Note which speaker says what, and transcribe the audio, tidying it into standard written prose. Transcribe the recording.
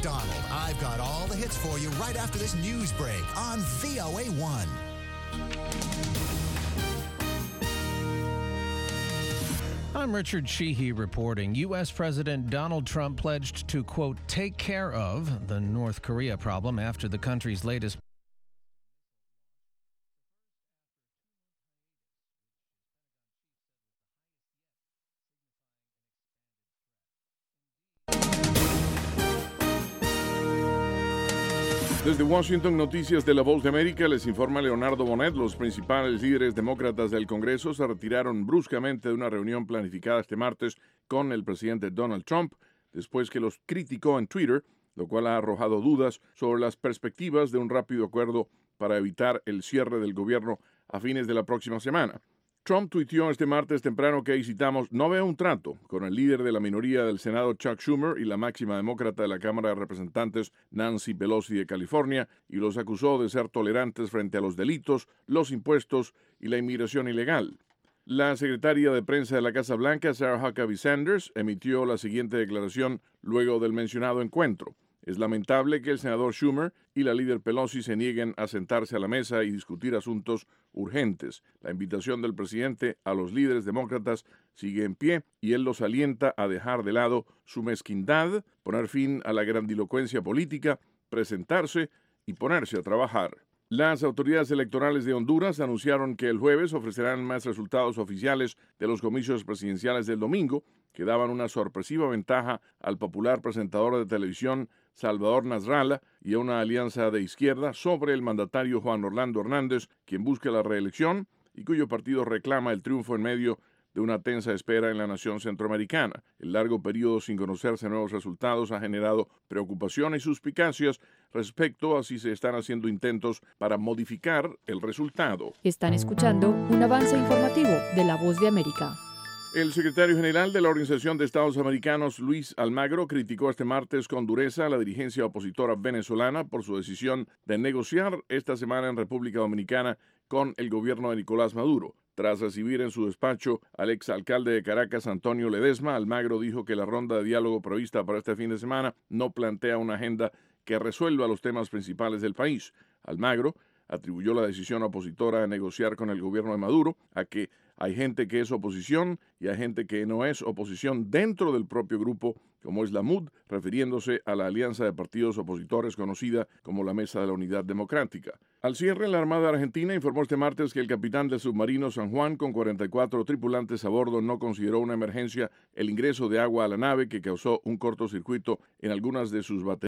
Speaker 1: McDonald. I've got all the hits for you right after this news break on VOA1.
Speaker 2: I'm Richard Sheehy reporting. U.S. President Donald Trump pledged to, quote, take care of the North Korea problem after the country's latest
Speaker 3: Desde Washington, Noticias de La Voz de América, les informa Leonardo Bonet. Los principales líderes demócratas del Congreso se retiraron bruscamente de una reunión planificada este martes con el presidente Donald Trump, después que los criticó en Twitter, lo cual ha arrojado dudas sobre las perspectivas de un rápido acuerdo para evitar el cierre del gobierno a fines de la próxima semana. Trump tuiteó este martes temprano que, y citamos, no veo un trato con el líder de la minoría del Senado, Chuck Schumer, y la máxima demócrata de la Cámara de Representantes, Nancy Pelosi de California, y los acusó de ser tolerantes frente a los delitos, los impuestos y la inmigración ilegal. La secretaria de prensa de la Casa Blanca, Sarah Huckabee Sanders, emitió la siguiente declaración luego del mencionado encuentro. Es lamentable que el senador Schumer y la líder Pelosi se nieguen a sentarse a la mesa y discutir asuntos urgentes. La invitación del presidente a los líderes demócratas sigue en pie y él los alienta a dejar de lado su mezquindad, poner fin a la grandilocuencia política, presentarse y ponerse a trabajar. Las autoridades electorales de Honduras anunciaron que el jueves ofrecerán más resultados oficiales de los comicios presidenciales del domingo, que daban una sorpresiva ventaja al popular presentador de televisión Salvador Nasralla y a una alianza de izquierda sobre el mandatario Juan Orlando Hernández, quien busca la reelección y cuyo partido reclama el triunfo en medio de una tensa espera en la nación centroamericana. El largo periodo sin conocerse nuevos resultados ha generado preocupación y suspicacias respecto a si se están haciendo intentos para modificar el resultado.
Speaker 4: Están escuchando un avance informativo de La Voz de América.
Speaker 3: El secretario general de la Organización de Estados Americanos, Luis Almagro, criticó este martes con dureza a la dirigencia opositora venezolana por su decisión de negociar esta semana en República Dominicana con el gobierno de Nicolás Maduro. Tras recibir en su despacho al exalcalde de Caracas, Antonio Ledesma, Almagro dijo que la ronda de diálogo prevista para este fin de semana no plantea una agenda que resuelva los temas principales del país. Almagro atribuyó la decisión opositora de negociar con el gobierno de Maduro a que hay gente que es oposición y hay gente que no es oposición dentro del propio grupo, como es la MUD, refiriéndose a la alianza de partidos opositores conocida como la Mesa de la Unidad Democrática. Al cierre, la Armada Argentina informó este martes que el capitán del submarino San Juan, con 44 tripulantes a bordo, no consideró una emergencia el ingreso de agua a la nave, que causó un cortocircuito en algunas de sus baterías